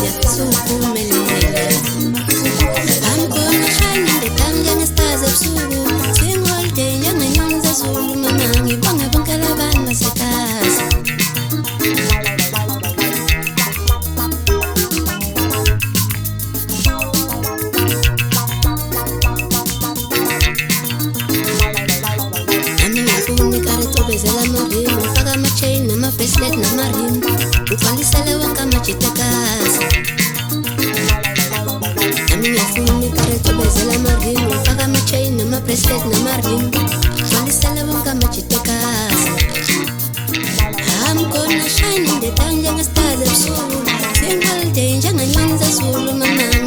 sukuphumelela. I'm gonna shine in the time njengestars ebusuku. Sing all day njengenyoni zezulu mama ngibonge bonke labantu basekhaya. Bezela marimu, faka ma-chain, nama-bracelet, nama-rim. Ufalisele wonke amajitekazi. Nami ngiyafuna imikareto bezela marimu, faka ma-chain, nama-bracelet, nama-rim. Ufalisele wonke amajitekazi. I'm gonna shine in the dark njengestars ebusuku. Sing all day njengenyoni zezulu mama